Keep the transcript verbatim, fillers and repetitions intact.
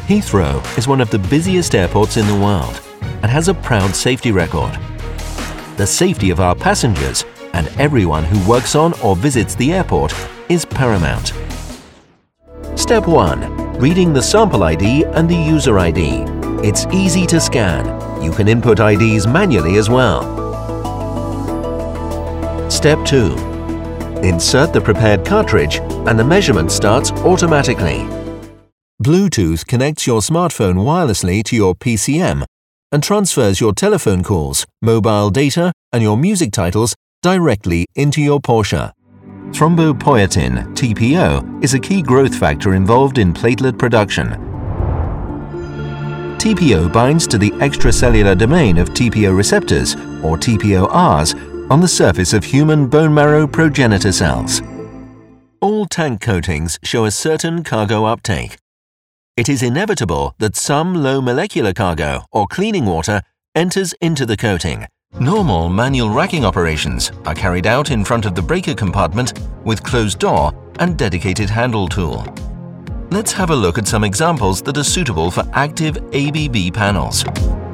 Heathrow is one of the busiest airports in the world and has a proud safety record. The safety of our passengers and everyone who works on or visits the airport is paramount. Step one. Reading the sample I D and the user I D. It's easy to scan. You can input I Ds manually as well. Step two. Insert the prepared cartridge and the measurement starts automatically. Bluetooth connects your smartphone wirelessly to your P C M and transfers your telephone calls, mobile data and your music titles directly into your Porsche. Thrombopoietin, T P O, is a key growth factor involved in platelet production. T P O binds to the extracellular domain of T P O receptors, or T P O Rs, on the surface of human bone marrow progenitor cells. All tank coatings show a certain cargo uptake. It is inevitable that some low molecular cargo, or cleaning water, enters into the coating. Normal manual racking operations are carried out in front of the breaker compartment with closed door and dedicated handle tool. Let's have a look at some examples that are suitable for active A B B panels.